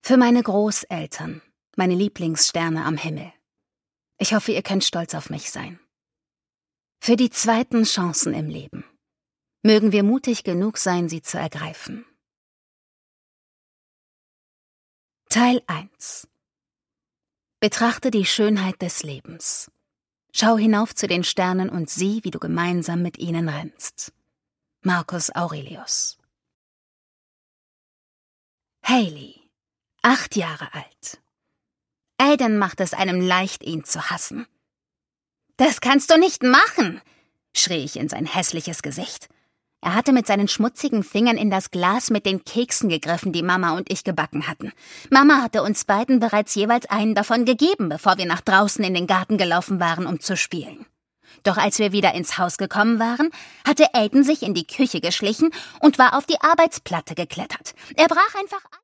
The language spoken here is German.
Für meine Großeltern, meine Lieblingssterne am Himmel. Ich hoffe, ihr könnt stolz auf mich sein. Für die zweiten Chancen im Leben. Mögen wir mutig genug sein, sie zu ergreifen. Teil 1. Betrachte die Schönheit des Lebens. Schau hinauf zu den Sternen und sieh, wie du gemeinsam mit ihnen rennst. Marcus Aurelius. Hailey, 8 Jahre alt. Aiden macht es einem leicht, ihn zu hassen. »Das kannst du nicht machen«, schrie ich in sein hässliches Gesicht. Er hatte mit seinen schmutzigen Fingern in das Glas mit den Keksen gegriffen, die Mama und ich gebacken hatten. Mama hatte uns beiden bereits jeweils einen davon gegeben, bevor wir nach draußen in den Garten gelaufen waren, um zu spielen. Doch als wir wieder ins Haus gekommen waren, hatte Aiden sich in die Küche geschlichen und war auf die Arbeitsplatte geklettert. Er brach einfach